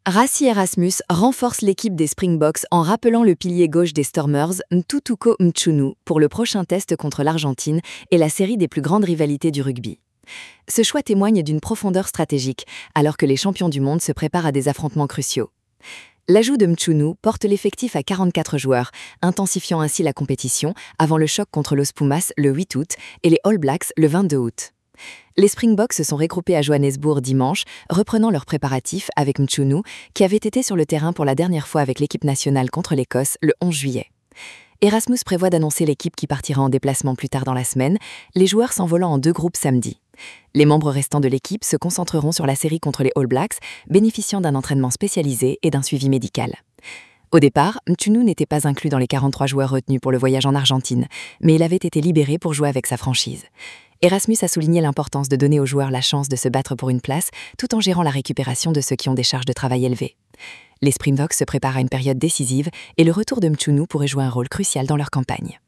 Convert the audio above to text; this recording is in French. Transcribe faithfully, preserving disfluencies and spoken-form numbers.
Rassi Erasmus renforce l'équipe des Springboks en rappelant le pilier gauche des Stormers, Ntutuko Mchunu, pour le prochain test contre l'Argentine et la série des plus grandes rivalités du rugby. Ce choix témoigne d'une profondeur stratégique, alors que les champions du monde se préparent à des affrontements cruciaux. L'ajout de Mchunu porte l'effectif à quarante-quatre joueurs, intensifiant ainsi la compétition avant le choc contre los Pumas le huit août et les All Blacks le vingt-deux août. Les Springboks se sont regroupés à Johannesburg dimanche, reprenant leurs préparatifs avec Mchunu, qui avait été sur le terrain pour la dernière fois avec l'équipe nationale contre l'Écosse le onze juillet. Erasmus prévoit d'annoncer l'équipe qui partira en déplacement plus tard dans la semaine, les joueurs s'envolant en deux groupes samedi. Les membres restants de l'équipe se concentreront sur la série contre les All Blacks, bénéficiant d'un entraînement spécialisé et d'un suivi médical. Au départ, Mchunu n'était pas inclus dans les quarante-trois joueurs retenus pour le voyage en Argentine, mais il avait été libéré pour jouer avec sa franchise. Erasmus a souligné l'importance de donner aux joueurs la chance de se battre pour une place, tout en gérant la récupération de ceux qui ont des charges de travail élevées. Les Springboks se préparent à une période décisive et le retour de Mchunu pourrait jouer un rôle crucial dans leur campagne.